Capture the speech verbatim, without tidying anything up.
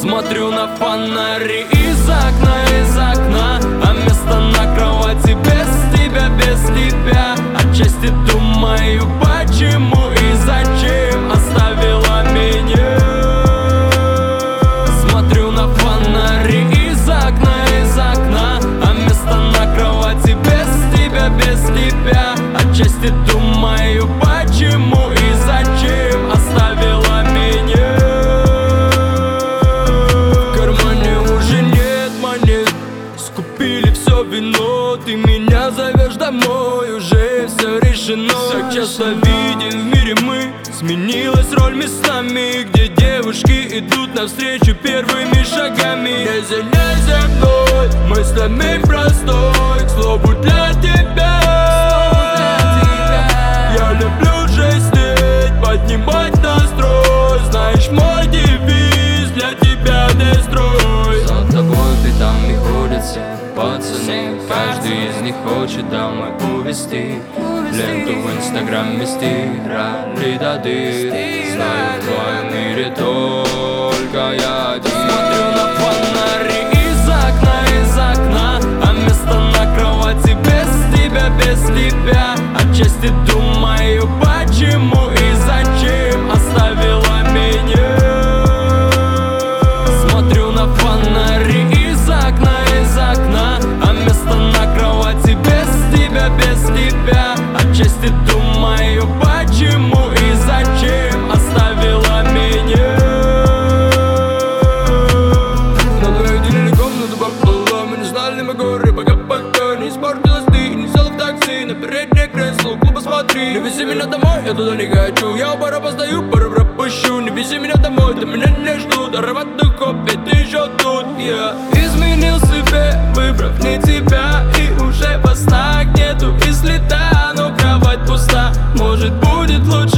Смотрю на фонари из окна, из окна, а место на кровати без тебя, без тебя. Отчасти думаю, почему и зачем оставила меня. Смотрю на фонари из окна, из окна, а место на кровати без тебя, без тебя. Отчасти думаю, почему и зачем оставила меня. В кармане уже нет монет, скупили все вино. Ты меня зовешь домой, уже все решено. Так часто видим в мире мы, сменилась роль местами, где девушки идут навстречу первыми шагами. Не зеленей мной, мыслями простой, к слову для тебя. Я люблю жестеть, поднимать настрой. Знаешь мой девиз, для тебя дестрой. За тобой пятами ходят все пацаны, каждый из них хочет домой увезти. Ленту в инстаграме стирали до дыр. Знаю, в твоем мире только я один. Смотрю на фонари из окна, из окна, а место на кровати без тебя, без тебя. Отчасти думаю, почему и зачем оставила меня. Смотрю на фонари из окна, из окна, а место на кровати без тебя, без тебя. Отчасти думаю, почему и зачем оставила меня. На твоей делили комнату пополам, мы не знали мы горы, пока пока не испортилась ты. Не сел в такси, на переднее кресло у клуба смотри. Не вези меня домой, я туда не хочу. Я у бара постою, пару пропущу. Не вези меня домой, ты меня не ждут. Ароматных копий, ты еще тут. Я изменил себе, выбрав не тебя. И уже во снах нету и следа, но кровать пуста. Может будет лучше.